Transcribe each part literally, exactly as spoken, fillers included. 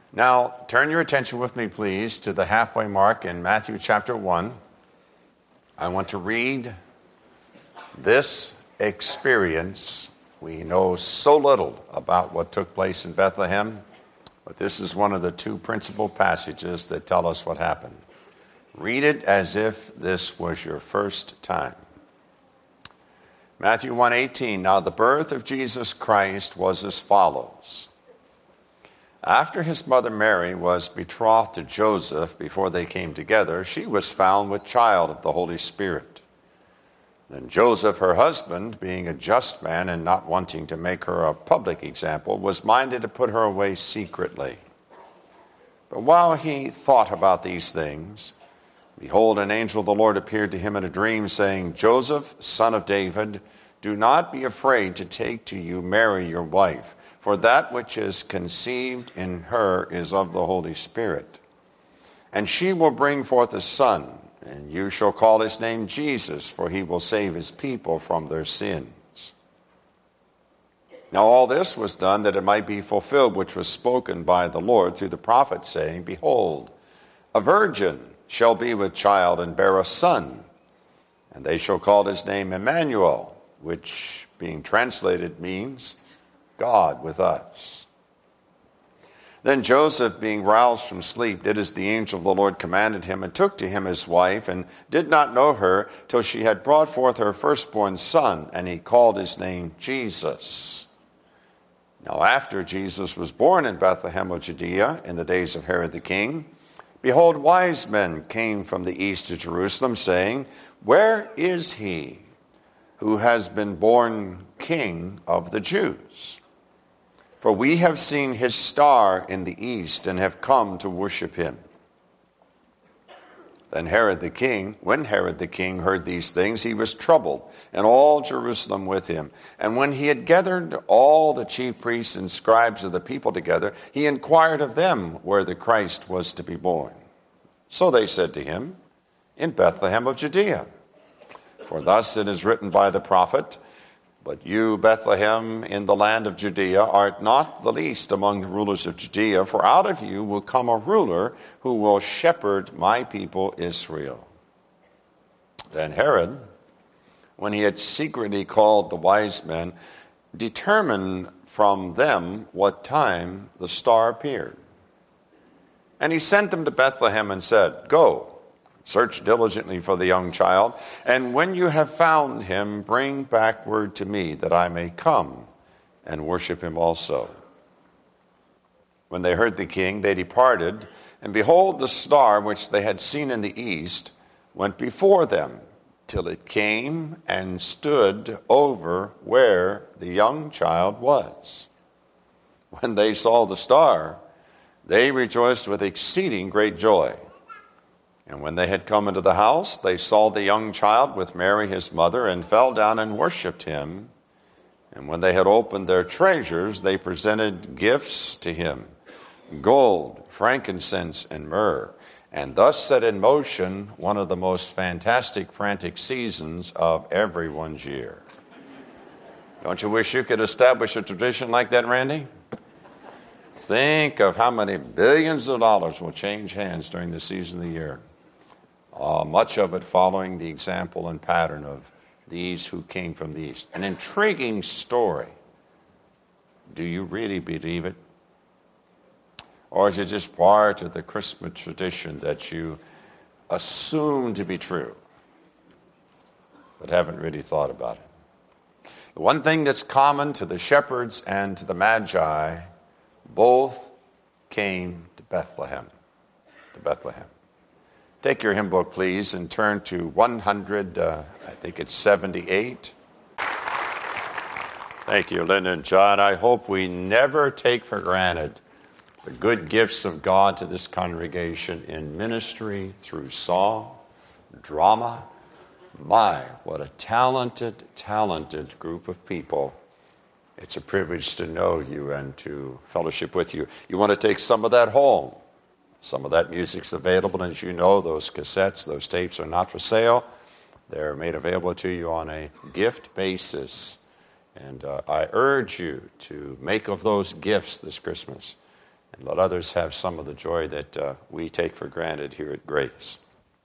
Now, turn your attention with me, please, to the halfway mark in Matthew chapter one. I want to read this experience. We know so little about what took place in Bethlehem, but this is one of the two principal passages that tell us what happened. Read it as if this was your first time. Matthew one eighteen, now the birth of Jesus Christ was as follows. After his mother Mary was betrothed to Joseph, before they came together, she was found with child of the Holy Spirit. Then Joseph, her husband, being a just man and not wanting to make her a public example, was minded to put her away secretly. But while he thought about these things, behold, an angel of the Lord appeared to him in a dream, saying, Joseph, son of David, do not be afraid to take to you Mary your wife, for that which is conceived in her is of the Holy Spirit. And she will bring forth a son, and you shall call his name Jesus, for he will save his people from their sins. Now all this was done that it might be fulfilled, which was spoken by the Lord through the prophet, saying, Behold, a virgin shall be with child and bear a son, and they shall call his name Emmanuel, which being translated means God with us. Then Joseph, being roused from sleep, did as the angel of the Lord commanded him, and took to him his wife, and did not know her till she had brought forth her firstborn son, and he called his name Jesus. Now after Jesus was born in Bethlehem of Judea, in the days of Herod the king, behold, wise men came from the east to Jerusalem, saying, Where is he who has been born King of the Jews? For we have seen his star in the east and have come to worship him. Then Herod the king, when Herod the king heard these things, he was troubled, and all Jerusalem with him. And when he had gathered all the chief priests and scribes of the people together, he inquired of them where the Christ was to be born. So they said to him, In Bethlehem of Judea. For thus it is written by the prophet, But you, Bethlehem, in the land of Judea, art not the least among the rulers of Judea, for out of you will come a ruler who will shepherd my people Israel. Then Herod, when he had secretly called the wise men, determined from them what time the star appeared. And he sent them to Bethlehem and said, Go, search diligently for the young child, and when you have found him, bring back word to me, that I may come and worship him also. When they heard the king, they departed, and behold, the star which they had seen in the east went before them, till it came and stood over where the young child was. When they saw the star, they rejoiced with exceeding great joy. And when they had come into the house, they saw the young child with Mary his mother, and fell down and worshipped him. And when they had opened their treasures, they presented gifts to him, gold, frankincense, and myrrh, and thus set in motion one of the most fantastic, frantic seasons of everyone's year. Don't you wish you could establish a tradition like that, Randy? Think of how many billions of dollars will change hands during the season of the year. Uh, much of it following the example and pattern of these who came from the east. An intriguing story. Do you really believe it? Or is it just part of the Christmas tradition that you assume to be true, but haven't really thought about it? The one thing that's common to the shepherds and to the Magi, both came to Bethlehem. To Bethlehem. Take your hymn book, please, and turn to one hundred, uh, I think it's seventy-eight. Thank you, Linda and John. I hope we never take for granted the good gifts of God to this congregation in ministry, through song, drama. My, what a talented, talented group of people. It's a privilege to know you and to fellowship with you. You want to take some of that home. Some of that music's available, and as you know, those cassettes, those tapes are not for sale. They're made available to you on a gift basis. And uh, I urge you to make of those gifts this Christmas Let others have some of the joy that uh, we take for granted here at Grace.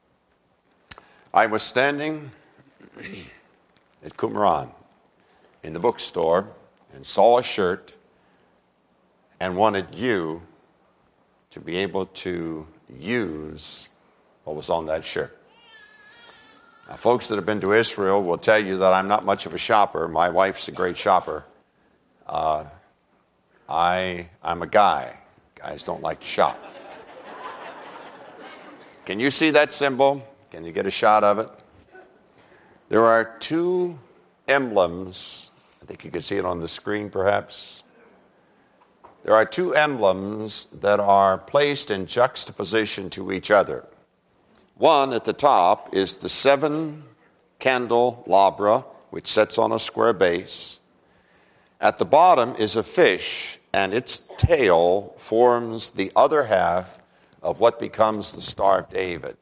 I was standing at Qumran in the bookstore and saw a shirt and wanted you to be able to use what was on that shirt. Now, folks that have been to Israel will tell you that I'm not much of a shopper. My wife's a great shopper. Uh, I, I'm a guy. Guys don't like to shop. Can you see that symbol? Can you get a shot of it? There are two emblems. I think you can see it on the screen, perhaps. There are two emblems that are placed in juxtaposition to each other. One at the top is the seven candelabra, which sits on a square base. At the bottom is a fish, and its tail forms the other half of what becomes the Star of David.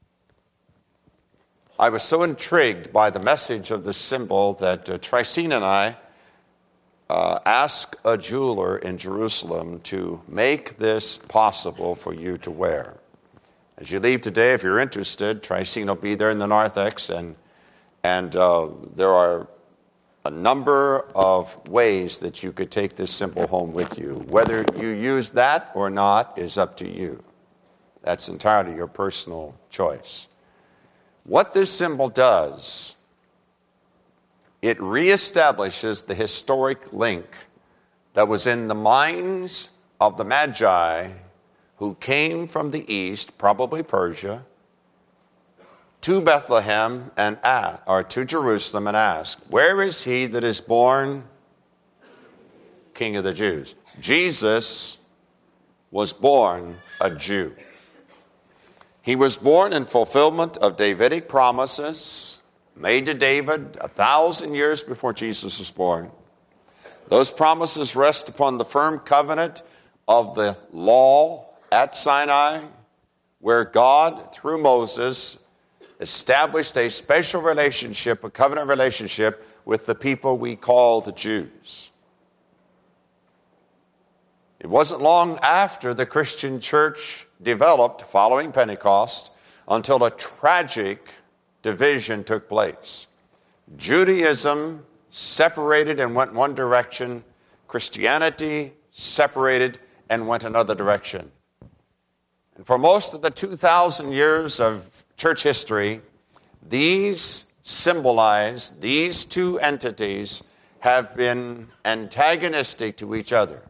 I was so intrigued by the message of this symbol that uh, Tricine and I uh, asked a jeweler in Jerusalem to make this possible for you to wear. As you leave today, if you're interested, Tricine will be there in the narthex, and, and uh, there are a number of ways that you could take this symbol home with you. Whether you use that or not is up to you. That's entirely your personal choice. What this symbol does, it reestablishes the historic link that was in the minds of the Magi who came from the east, probably Persia, to Bethlehem and asked, or to Jerusalem and asked, where is he that is born King of the Jews? Jesus was born a Jew. He was born in fulfillment of Davidic promises made to David a thousand years before Jesus was born. Those promises rest upon the firm covenant of the law at Sinai, where God, through Moses, established a special relationship, a covenant relationship with the people we call the Jews. It wasn't long after the Christian church developed following Pentecost until a tragic division took place. Judaism separated and went one direction. Christianity separated and went another direction. And for most of the two thousand years of church history, these symbolize, these two entities have been antagonistic to each other.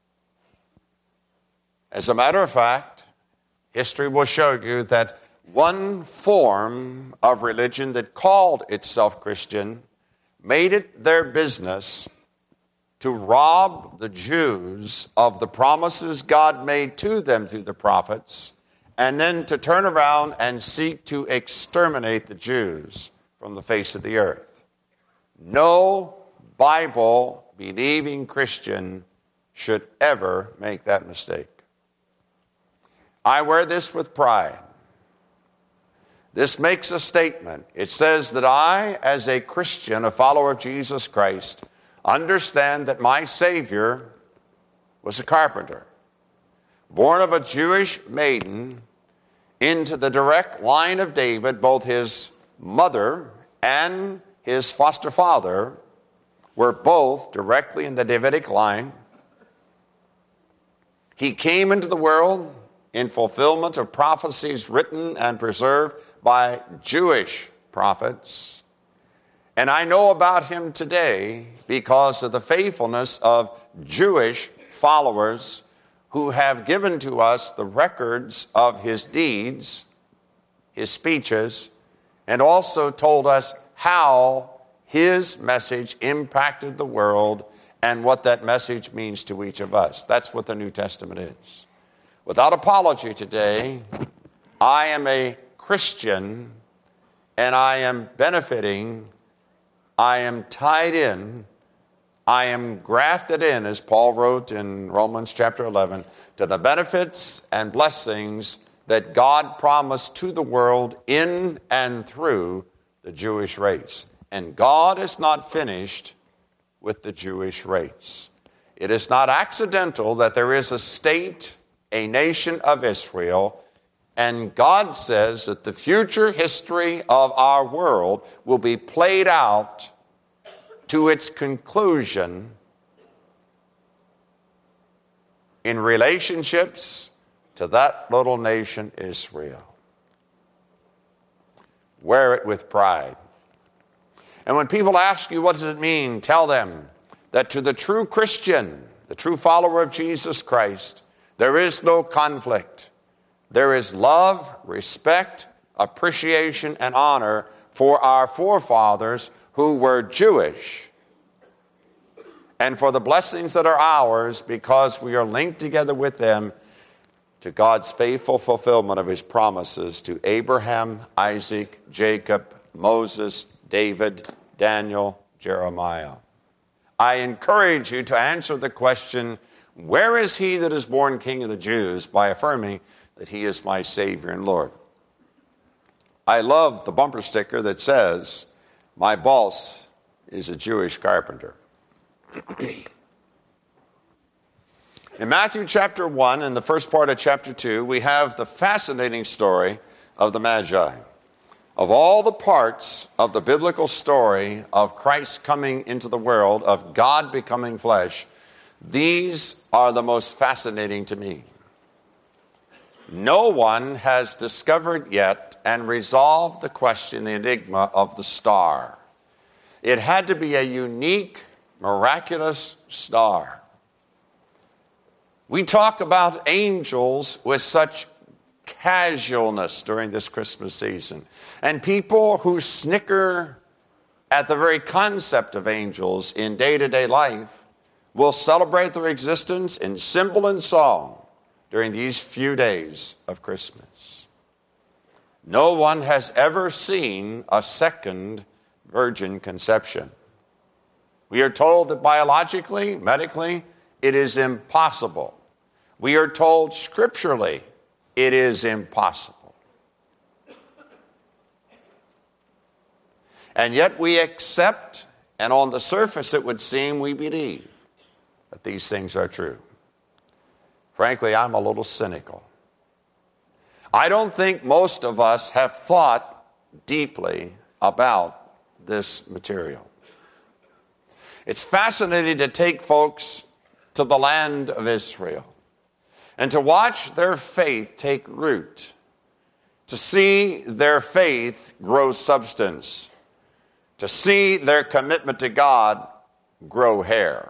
As a matter of fact, history will show you that one form of religion that called itself Christian made it their business to rob the Jews of the promises God made to them through the prophets, and then to turn around and seek to exterminate the Jews from the face of the earth. No Bible-believing Christian should ever make that mistake. I wear this with pride. This makes a statement. It says that I, as a Christian, a follower of Jesus Christ, understand that my Savior was a carpenter, born of a Jewish maiden into the direct line of David. Both his mother and his foster father were both directly in the Davidic line. He came into the world in fulfillment of prophecies written and preserved by Jewish prophets. And I know about him today because of the faithfulness of Jewish followers who have given to us the records of his deeds, his speeches, and also told us how his message impacted the world and what that message means to each of us. That's what the New Testament is. Without apology today, I am a Christian and I am benefiting, I am tied in, I am grafted in, as Paul wrote in Romans chapter eleven, to the benefits and blessings that God promised to the world in and through the Jewish race. And God is not finished with the Jewish race. It is not accidental that there is a state, a nation of Israel, and God says that the future history of our world will be played out to its conclusion in relationships to that little nation, Israel. Wear it with pride. And when people ask you, what does it mean? Tell them that to the true Christian, the true follower of Jesus Christ, there is no conflict. There is love, respect, appreciation, and honor for our forefathers who were Jewish, and for the blessings that are ours because we are linked together with them to God's faithful fulfillment of his promises to Abraham, Isaac, Jacob, Moses, David, Daniel, Jeremiah. I encourage you to answer the question, where is he that is born King of the Jews, by affirming that he is my Savior and Lord. I love the bumper sticker that says, my boss is a Jewish carpenter. In Matthew chapter one and the first part of chapter two, we have the fascinating story of the Magi. Of all the parts of the biblical story of Christ coming into the world, of God becoming flesh, these are the most fascinating to me. No one has discovered yet and resolved the question, the enigma of the star. It had to be a unique, miraculous star. We talk about angels with such casualness during this Christmas season. And people who snicker at the very concept of angels in day-to-day life will celebrate their existence in symbol and song during these few days of Christmas. No one has ever seen a second virgin conception. We are told that biologically, medically, it is impossible. We are told scripturally it is impossible. And yet we accept, and on the surface it would seem we believe that these things are true. Frankly, I'm a little cynical. I don't think most of us have thought deeply about this material. It's fascinating to take folks to the land of Israel and to watch their faith take root, to see their faith grow substance, to see their commitment to God grow hair.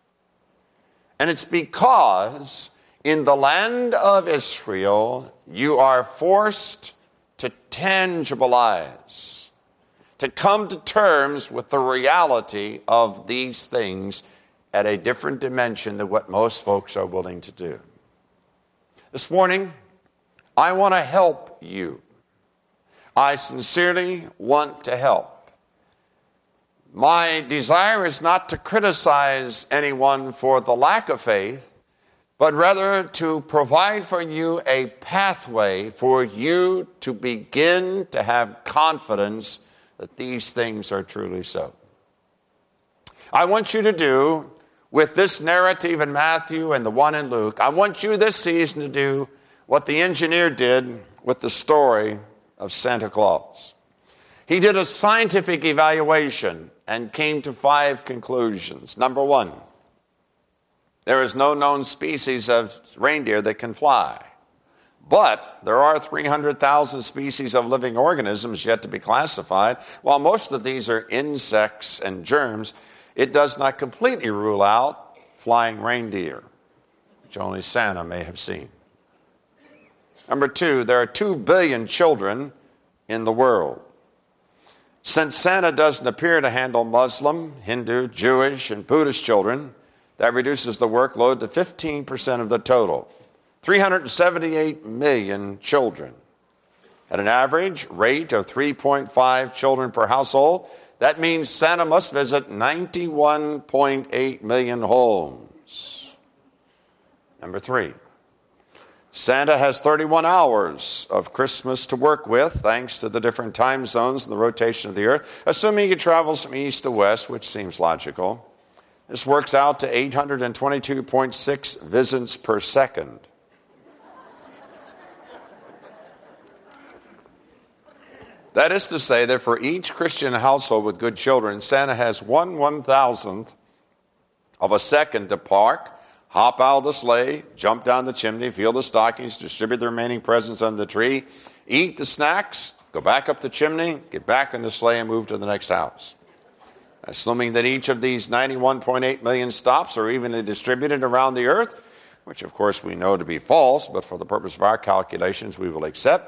And it's because in the land of Israel, you are forced to tangibilize, to come to terms with the reality of these things at a different dimension than what most folks are willing to do. This morning, I want to help you. I sincerely want to help. My desire is not to criticize anyone for the lack of faith, but rather to provide for you a pathway for you to begin to have confidence that these things are truly so. I want you to do, with this narrative in Matthew and the one in Luke, I want you this season to do what the engineer did with the story of Santa Claus. He did a scientific evaluation and came to five conclusions. Number one, there is no known species of reindeer that can fly. But there are three hundred thousand species of living organisms yet to be classified. While most of these are insects and germs, it does not completely rule out flying reindeer, which only Santa may have seen. Number two, there are two billion children in the world. Since Santa doesn't appear to handle Muslim, Hindu, Jewish, and Buddhist children, that reduces the workload to fifteen percent of the total. three hundred seventy-eight million children. At an average rate of three point five children per household, that means Santa must visit ninety-one point eight million homes. Number three, Santa has thirty-one hours of Christmas to work with, thanks to the different time zones and the rotation of the earth. Assuming he travels from east to west, which seems logical, This works out to eight hundred twenty-two point six visits per second. That is to say that for each Christian household with good children, Santa has one one-thousandth of a second to park, hop out of the sleigh, jump down the chimney, fill the stockings, distribute the remaining presents under the tree, eat the snacks, go back up the chimney, get back in the sleigh, and move to the next house. Assuming that each of these ninety-one point eight million stops are evenly distributed around the earth, which of course we know to be false, but for the purpose of our calculations we will accept,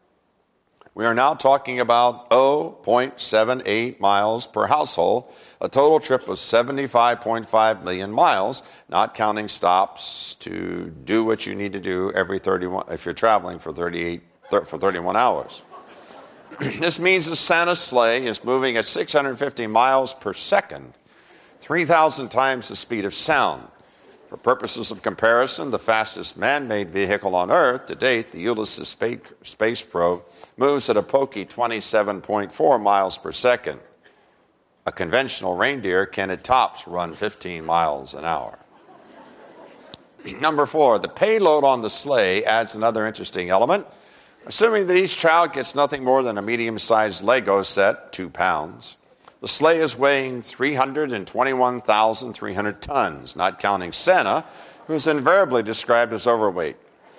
we are now talking about zero point seven eight miles per household, a total trip of seventy-five point five million miles, not counting stops to do what you need to do every thirty-one if you're traveling for thirty-eight for thirty-one hours. This means the Santa sleigh is moving at six hundred fifty miles per second, three thousand times the speed of sound. For purposes of comparison, the fastest man-made vehicle on Earth to date, the Ulysses space probe, moves at a pokey twenty-seven point four miles per second. A conventional reindeer can at tops run fifteen miles an hour. Number four, the payload on the sleigh adds another interesting element. Assuming that each child gets nothing more than a medium-sized Lego set, two pounds, the sleigh is weighing three hundred twenty-one thousand three hundred tons, not counting Santa, who is invariably described as overweight.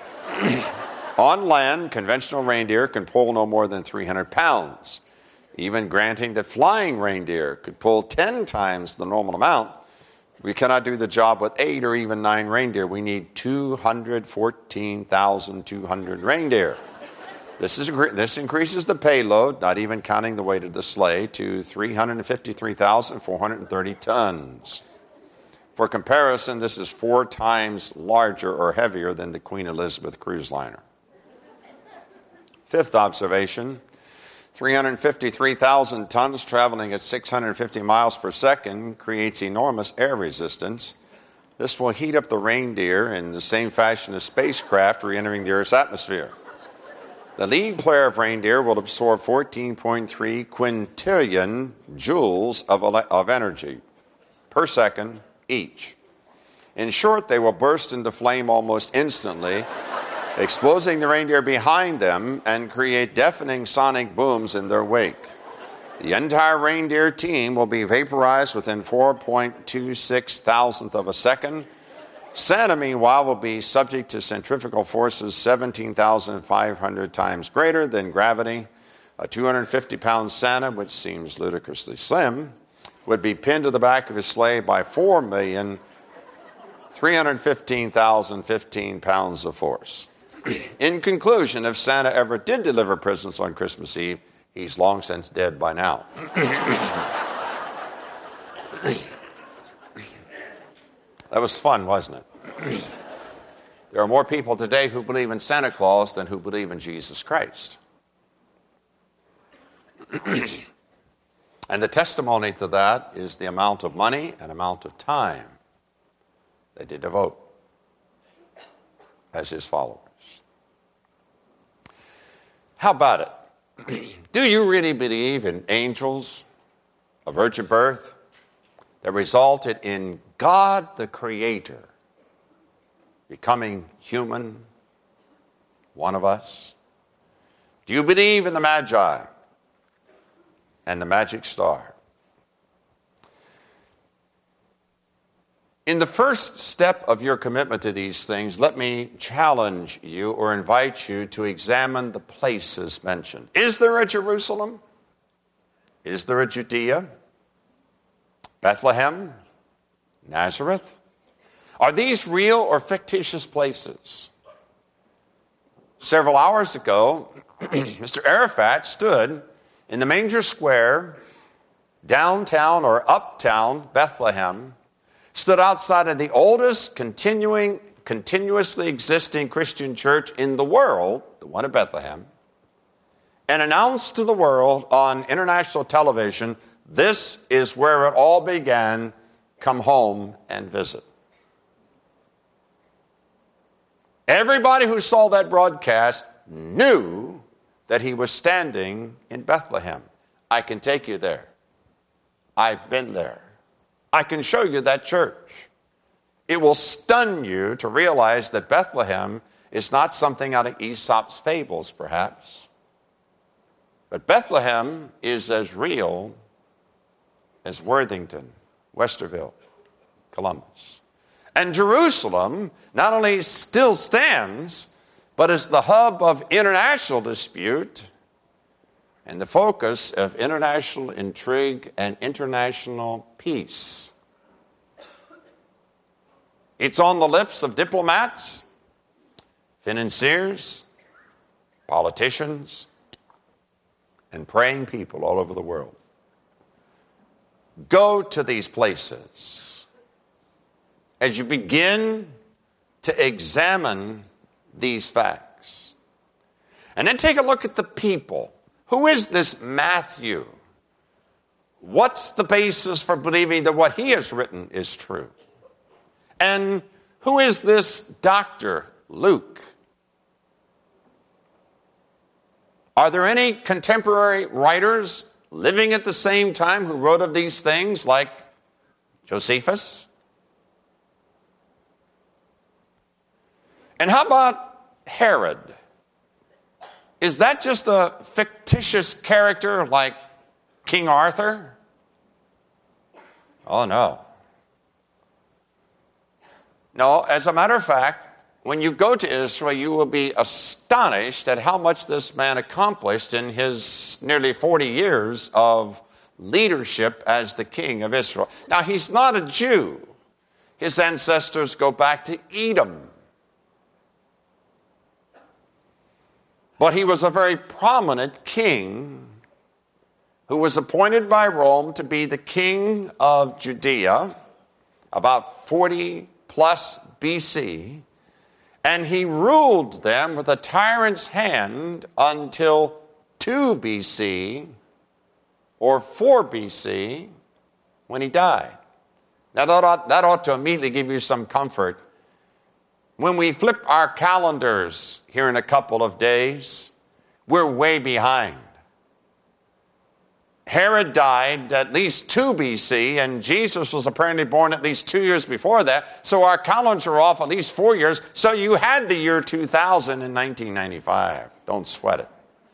On land, conventional reindeer can pull no more than three hundred pounds. Even granting that flying reindeer could pull ten times the normal amount, we cannot do the job with eight or even nine reindeer. We need two hundred fourteen thousand two hundred reindeer. This, is, this increases the payload, not even counting the weight of the sleigh, to three hundred fifty-three thousand four hundred thirty tons. For comparison, this is four times larger or heavier than the Queen Elizabeth cruise liner. Fifth observation, three hundred fifty-three thousand tons traveling at six hundred fifty miles per second creates enormous air resistance. This will heat up the reindeer in the same fashion as spacecraft re-entering the Earth's atmosphere. The lead pair of reindeer will absorb fourteen point three quintillion joules of, of energy per second each. In short, they will burst into flame almost instantly, exposing the reindeer behind them and create deafening sonic booms in their wake. The entire reindeer team will be vaporized within four point two six thousandth of a second. Santa, meanwhile, will be subject to centrifugal forces seventeen thousand five hundred times greater than gravity. A two hundred fifty pound Santa, which seems ludicrously slim, would be pinned to the back of his sleigh by four million three hundred fifteen thousand fifteen pounds of force. In conclusion, if Santa ever did deliver presents on Christmas Eve, he's long since dead by now. That was fun, wasn't it? There are more people today who believe in Santa Claus than who believe in Jesus Christ. And the testimony to that is the amount of money and amount of time that they devote as his followers. How about it? Do you really believe in angels, a virgin birth, that resulted in God the Creator becoming human, one of us? Do you believe in the Magi and the magic star? In the first step of your commitment to these things, let me challenge you or invite you to examine the places mentioned. Is there a Jerusalem? Is there a Judea? Bethlehem? Nazareth? Are these real or fictitious places? Several hours ago, Mister Arafat stood in the Manger Square, downtown or uptown Bethlehem, stood outside of the oldest continuing, continuously existing Christian church in the world, the one at Bethlehem, and announced to the world on international television, this is where it all began, come home and visit. Everybody who saw that broadcast knew that he was standing in Bethlehem. I can take you there. I've been there. I can show you that church. It will stun you to realize that Bethlehem is not something out of Aesop's fables, perhaps. But Bethlehem is as real as Worthington, Westerville, Columbus. And Jerusalem not only still stands, but is the hub of international dispute and the focus of international intrigue and international peace. It's on the lips of diplomats, financiers, politicians, and praying people all over the world. Go to these places as you begin to examine these facts. And then take a look at the people. Who is this Matthew? What's the basis for believing that what he has written is true? And who is this Doctor Luke? Are there any contemporary writers living at the same time who wrote of these things, like Josephus? And how about Herod? Is that just a fictitious character like King Arthur? Oh, no. No, as a matter of fact, when you go to Israel, you will be astonished at how much this man accomplished in his nearly forty years of leadership as the king of Israel. Now, he's not a Jew. His ancestors go back to Edom. But he was a very prominent king who was appointed by Rome to be the king of Judea about forty plus B C, and he ruled them with a tyrant's hand until two B C or four B C when he died. Now that ought, that ought to immediately give you some comfort. When we flip our calendars here in a couple of days, we're way behind. Herod died at least two B C, and Jesus was apparently born at least two years before that, so our calendars are off at least four years, so you had the year two thousand in nineteen ninety-five. Don't sweat it.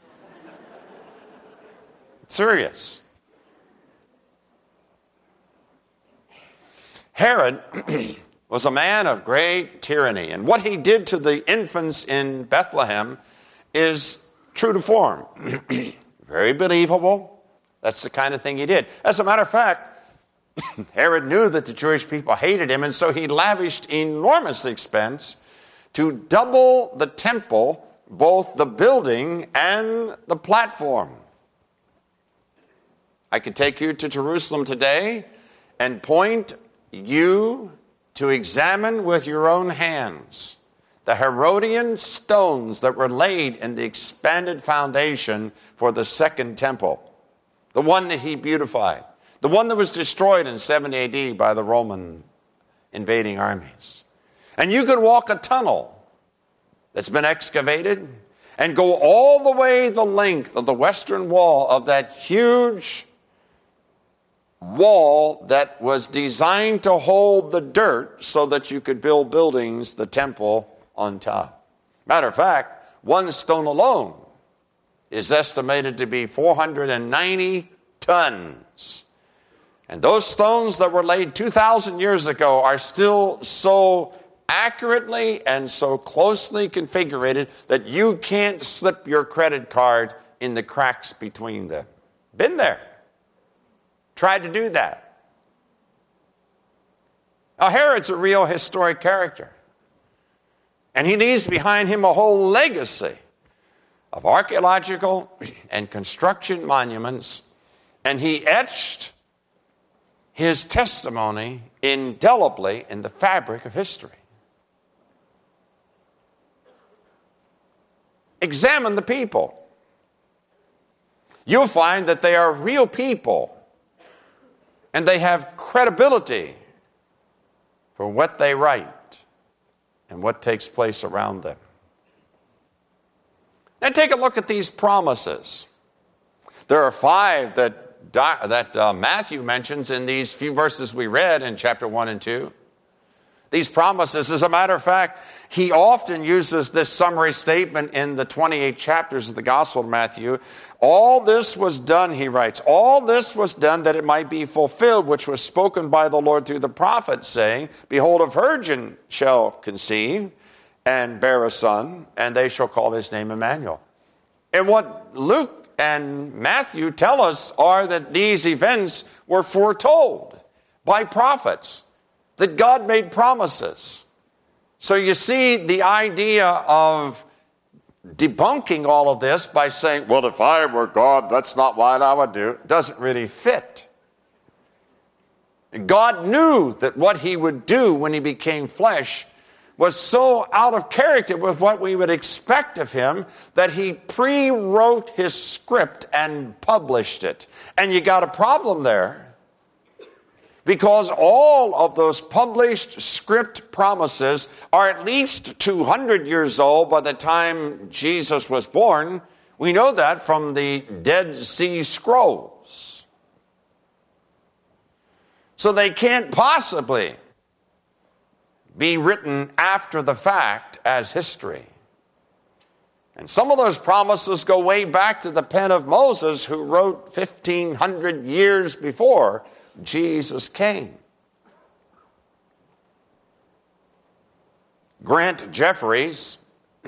It's serious. Herod was a man of great tyranny, and what he did to the infants in Bethlehem is true to form. Very believable. That's the kind of thing he did. As a matter of fact, Herod knew that the Jewish people hated him, and so he lavished enormous expense to double the temple, both the building and the platform. I could take you to Jerusalem today and point you to examine with your own hands the Herodian stones that were laid in the expanded foundation for the second temple. The one that he beautified. The one that was destroyed in seventy A D by the Roman invading armies. And you could walk a tunnel that's been excavated and go all the way the length of the western wall of that huge wall that was designed to hold the dirt so that you could build buildings, the temple, on top. Matter of fact, one stone alone is estimated to be four hundred ninety tons. And those stones that were laid two thousand years ago are still so accurately and so closely configured that you can't slip your credit card in the cracks between them. Been there. Tried to do that. Now, Herod's a real historic character. And he leaves behind him a whole legacy of archaeological and construction monuments, and he etched his testimony indelibly in the fabric of history. Examine the people. You'll find that they are real people, and they have credibility for what they write and what takes place around them. Now take a look at these promises. There are five that that uh, Matthew mentions in these few verses we read in chapter one and two. These promises, as a matter of fact, he often uses this summary statement in the twenty-eight chapters of the Gospel of Matthew. All this was done, he writes, all this was done that it might be fulfilled, which was spoken by the Lord through the prophet, saying, behold, a virgin shall conceive and bear a son, and they shall call his name Emmanuel. And what Luke and Matthew tell us are that these events were foretold by prophets, that God made promises. So you see the idea of debunking all of this by saying, well, if I were God, that's not what I would do, doesn't really fit. God knew that what he would do when he became flesh was so out of character with what we would expect of him that he pre-wrote his script and published it. And you got a problem there, because all of those published script promises are at least two hundred years old by the time Jesus was born. We know that from the Dead Sea Scrolls. So they can't possibly be written after the fact as history. And some of those promises go way back to the pen of Moses, who wrote fifteen hundred years before Jesus came. Grant Jeffries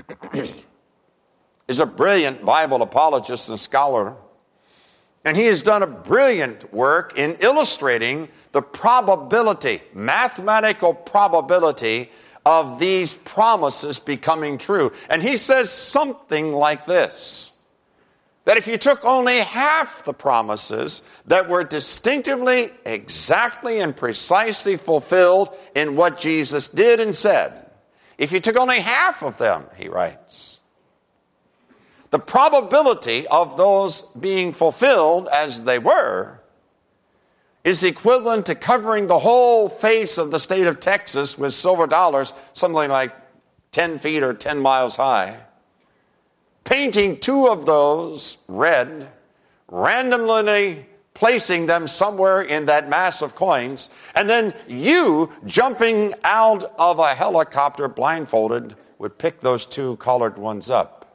is a brilliant Bible apologist and scholar, and he has done a brilliant work in illustrating the probability, mathematical probability of these promises becoming true. And he says something like this, that if you took only half the promises that were distinctively, exactly, and precisely fulfilled in what Jesus did and said, if you took only half of them, he writes, the probability of those being fulfilled as they were is equivalent to covering the whole face of the state of Texas with silver dollars, something like ten feet or ten miles high, painting two of those red, randomly placing them somewhere in that mass of coins, and then you, jumping out of a helicopter blindfolded, would pick those two colored ones up.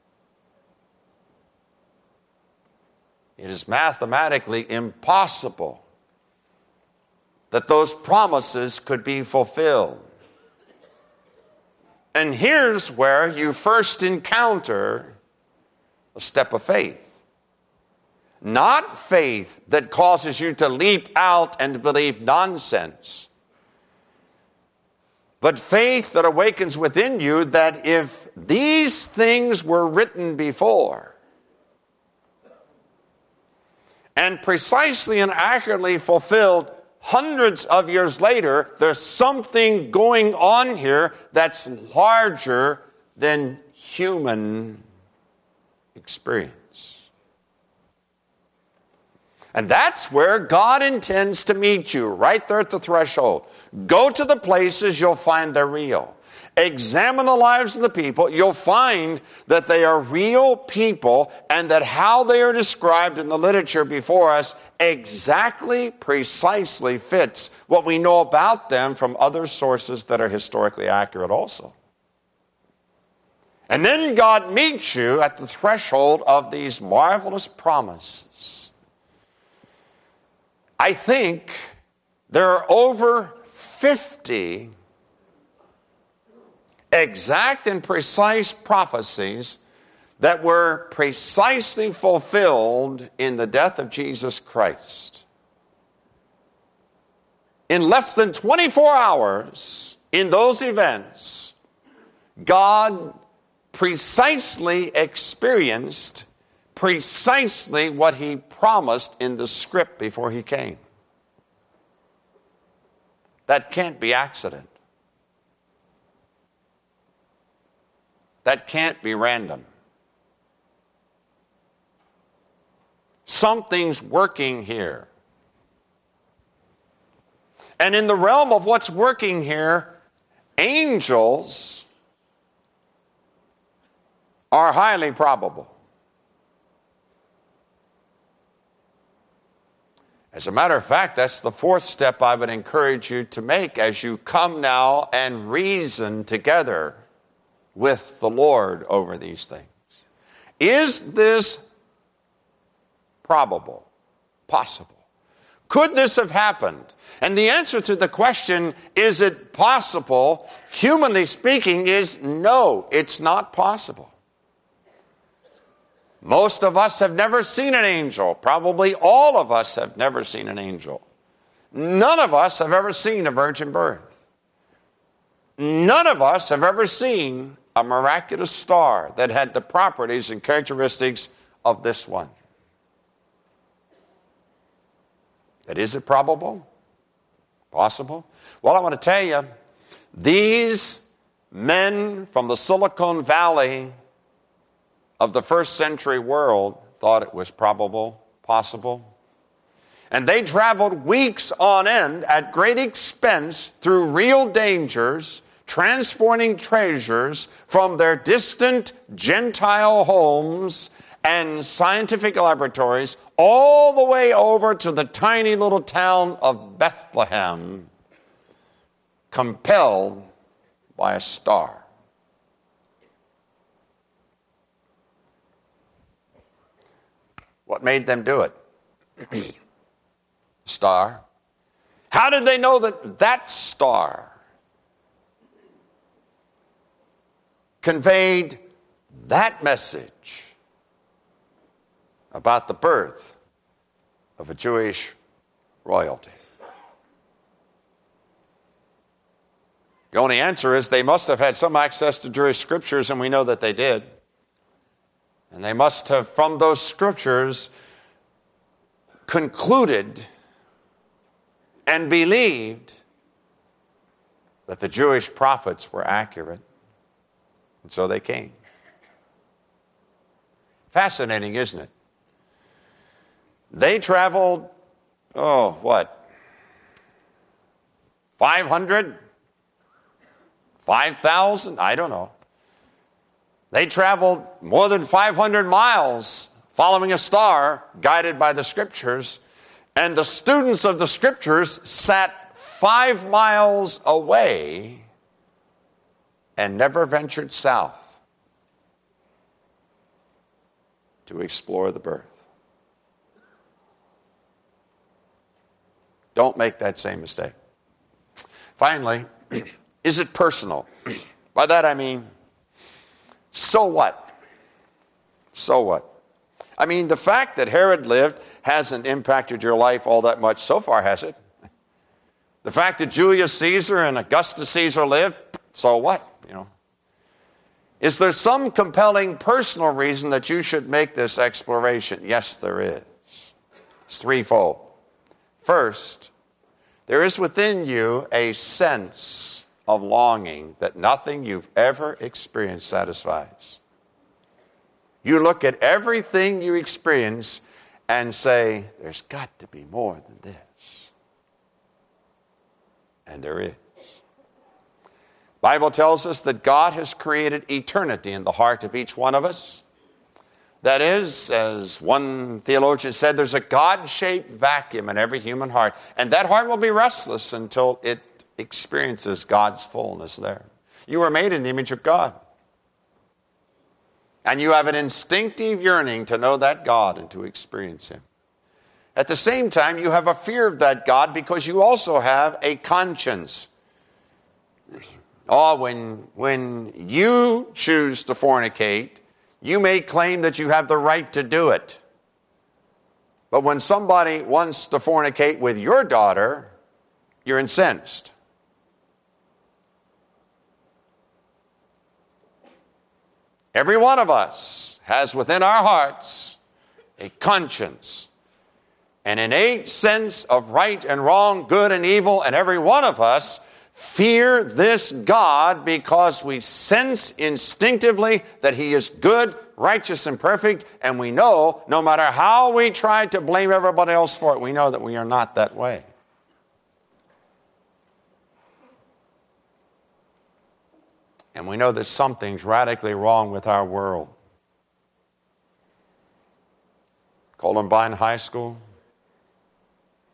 It is mathematically impossible that those promises could be fulfilled. And here's where you first encounter a step of faith. Not faith that causes you to leap out and believe nonsense, but faith that awakens within you that if these things were written before and precisely and accurately fulfilled hundreds of years later, there's something going on here that's larger than human experience. And that's where God intends to meet you, right there at the threshold. Go to the places you'll find they're real. Examine the lives of the people. You'll find that they are real people and that how they are described in the literature before us exactly, precisely fits what we know about them from other sources that are historically accurate also. And then God meets you at the threshold of these marvelous promises. I think there are over fifty exact and precise prophecies that were precisely fulfilled in the death of Jesus Christ. In less than twenty-four hours, in those events, God precisely experienced precisely what he promised in the script before he came. That can't be accident. That can't be random. Something's working here. And in the realm of what's working here, angels are highly probable. As a matter of fact, that's the fourth step I would encourage you to make as you come now and reason together with the Lord over these things. Is this probable? Possible? Could this have happened? And the answer to the question, is it possible, humanly speaking, is no, it's not possible. Most of us have never seen an angel. Probably all of us have never seen an angel. None of us have ever seen a virgin birth. None of us have ever seen a miraculous star that had the properties and characteristics of this one. But is it probable? Possible? Well, I want to tell you, these men from the Silicon Valley of the first century world thought it was probable, possible. And they traveled weeks on end at great expense through real dangers, transporting treasures from their distant Gentile homes and scientific laboratories all the way over to the tiny little town of Bethlehem, compelled by a star. What made them do it? Star. How did they know that that star conveyed that message about the birth of a Jewish royalty? The only answer is they must have had some access to Jewish scriptures, and we know that they did. And they must have, from those scriptures, concluded and believed that the Jewish prophets were accurate. And so they came. Fascinating, isn't it? They traveled, oh, what? five hundred? five thousand? I don't know. They traveled more than five hundred miles following a star, guided by the scriptures. And the students of the scriptures sat five miles away and never ventured south to explore the birth. Don't make that same mistake. Finally, is it personal? By that I mean, so what? So what? I mean, the fact that Herod lived hasn't impacted your life all that much so far, has it? The fact that Julius Caesar and Augustus Caesar lived, so what? You know. Is there some compelling personal reason that you should make this exploration? Yes, there is. It's threefold. First, there is within you a sense of longing that nothing you've ever experienced satisfies. You look at everything you experience and say, there's got to be more than this. And there is. The Bible tells us that God has created eternity in the heart of each one of us. That is, as one theologian said, there's a God-shaped vacuum in every human heart. And that heart will be restless until it experiences God's fullness there. You are made in the image of God. And you have an instinctive yearning to know that God and to experience Him. At the same time, you have a fear of that God because you also have a conscience. Oh, when, when you choose to fornicate, you may claim that you have the right to do it. But when somebody wants to fornicate with your daughter, you're incensed. Every one of us has within our hearts a conscience, an innate sense of right and wrong, good and evil, and every one of us fear this God because we sense instinctively that He is good, righteous, and perfect, and we know no matter how we try to blame everybody else for it, we know that we are not that way. And we know that something's radically wrong with our world. Columbine High School,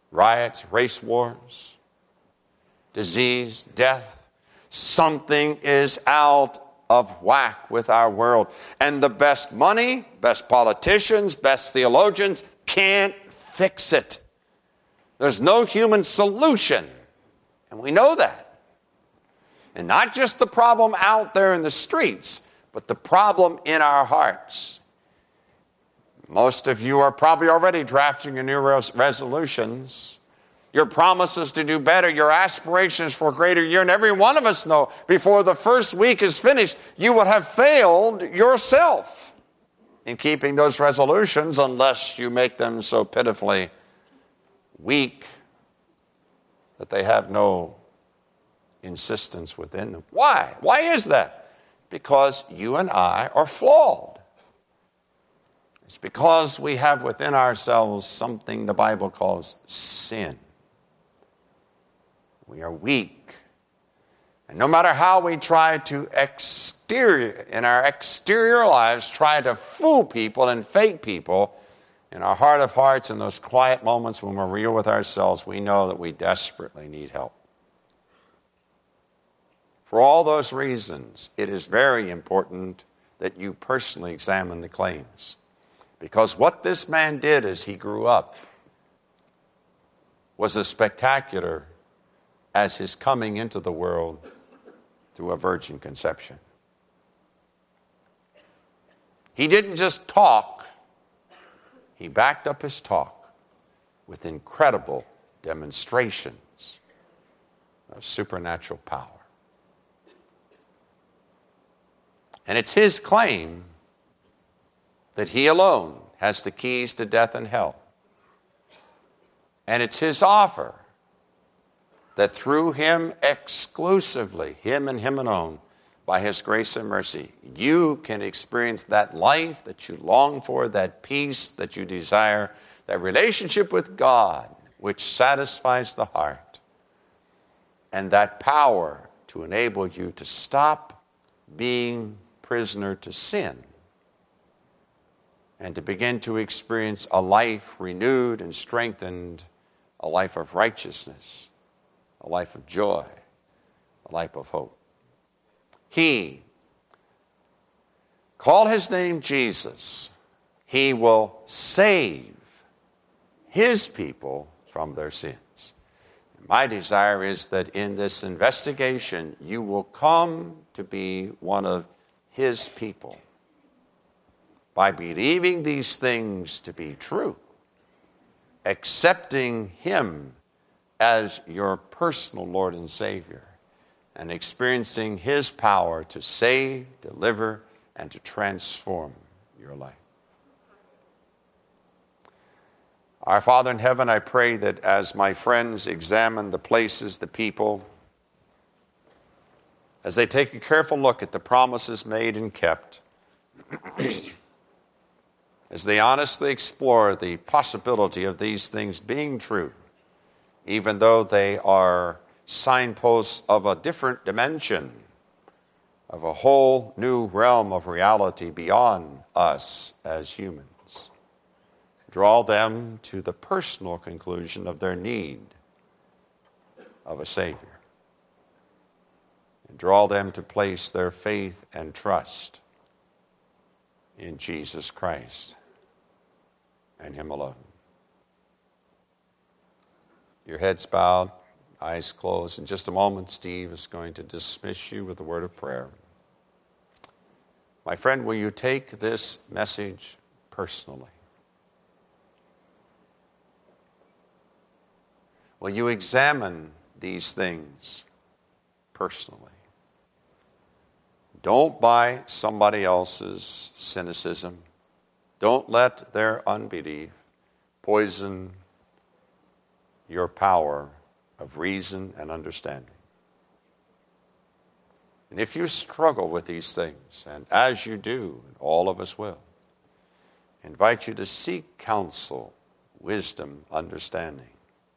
riots, race wars, disease, death. Something is out of whack with our world. And the best money, best politicians, best theologians can't fix it. There's no human solution. And we know that. And not just the problem out there in the streets, but the problem in our hearts. Most of you are probably already drafting your new res- resolutions. Your promises to do better, your aspirations for a greater year. And every one of us know before the first week is finished, you will have failed yourself in keeping those resolutions unless you make them so pitifully weak that they have no insistence within them. Why? Why is that? Because you and I are flawed. It's because we have within ourselves something the Bible calls sin. We are weak. And no matter how we try to exterior, in our exterior lives, try to fool people and fake people, in our heart of hearts, in those quiet moments when we're real with ourselves, we know that we desperately need help. For all those reasons, it is very important that you personally examine the claims. Because what this man did as he grew up was as spectacular as his coming into the world through a virgin conception. He didn't just talk, he backed up his talk with incredible demonstrations of supernatural power. And it's his claim that he alone has the keys to death and hell. And it's his offer that through him exclusively, him and him alone, by his grace and mercy, you can experience that life that you long for, that peace that you desire, that relationship with God which satisfies the heart, and that power to enable you to stop being prisoner to sin and to begin to experience a life renewed and strengthened, a life of righteousness, a life of joy, a life of hope. He, call his name Jesus, he will save his people from their sins. My desire is that in this investigation, you will come to be one of his people by believing these things to be true, accepting him as your personal Lord and Savior, and experiencing his power to save, deliver, and to transform your life. Our Father in heaven, I pray that as my friends examine the places, the people, as they take a careful look at the promises made and kept, as they honestly explore the possibility of these things being true, even though they are signposts of a different dimension, of a whole new realm of reality beyond us as humans. Draw them to the personal conclusion of their need of a Savior. And draw them to place their faith and trust in Jesus Christ and him alone. Your heads bowed, eyes closed. In just a moment, Steve is going to dismiss you with a word of prayer. My friend, will you take this message personally? Will you examine these things personally? Don't buy somebody else's cynicism. Don't let their unbelief poison your power of reason and understanding. And if you struggle with these things, and as you do, all of us will, I invite you to seek counsel, wisdom, understanding.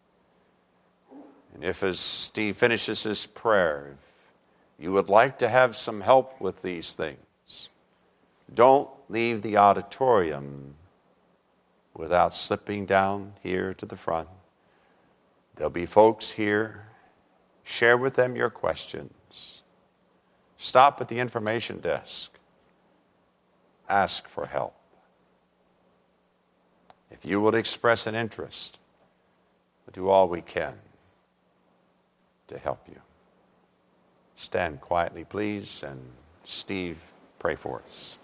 And if, as Steve finishes his prayer, if you would like to have some help with these things, don't leave the auditorium without slipping down here to the front There'll be folks here. Share with them your questions. Stop at the information desk. Ask for help. If you will express an interest, we'll do all we can to help you. Stand quietly, please, and Steve, pray for us.